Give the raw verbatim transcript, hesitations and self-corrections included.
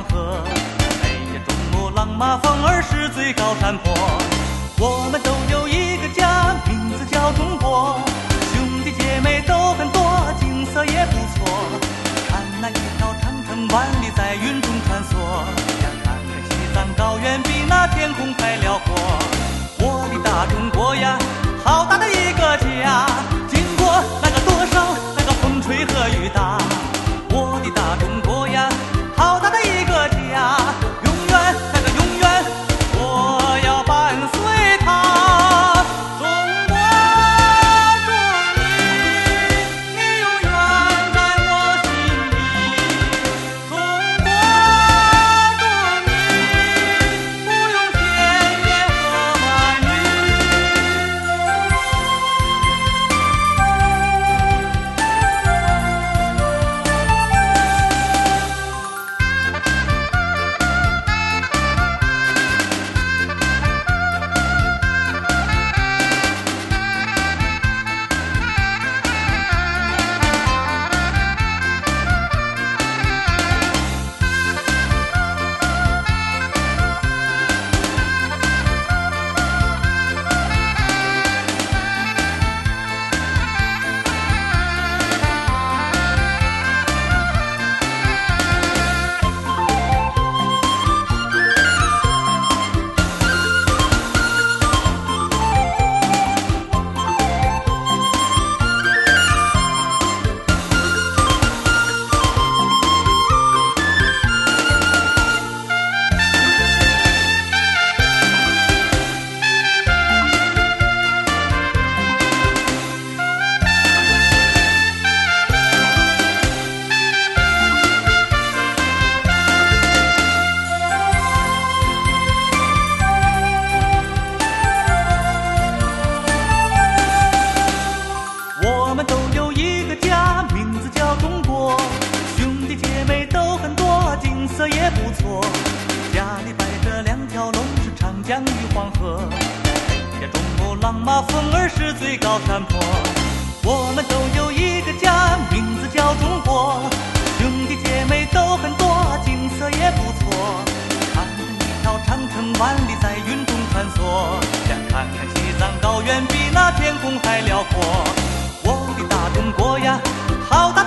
河。北接中部浪马峰儿是最高山坡。我们都有一个家，名字叫中国。兄弟姐妹都很多，景色也不错。看那一条长城万里在云中穿梭，想看看西藏高原比那天空还辽阔。我的大中国呀，好大的一个家，经过那个多少那个风吹和雨打。我的大中国呀，好大的一个家，永远那个永远我要伴随它。中国祝你，你永远在我心里。中国祝你，不用千言和万语。我们都有一个家，名字叫中国。兄弟姐妹都很多，景色也不错。家里摆着两条龙，是长江与黄河。北中部浪马峰儿是最高山坡。我们都有一个家，名字叫中国。兄弟姐妹都很多，景色也不错。看着一条长城万里在云中穿梭，想看看西藏高原比那天空还辽阔。我的大中国呀，好大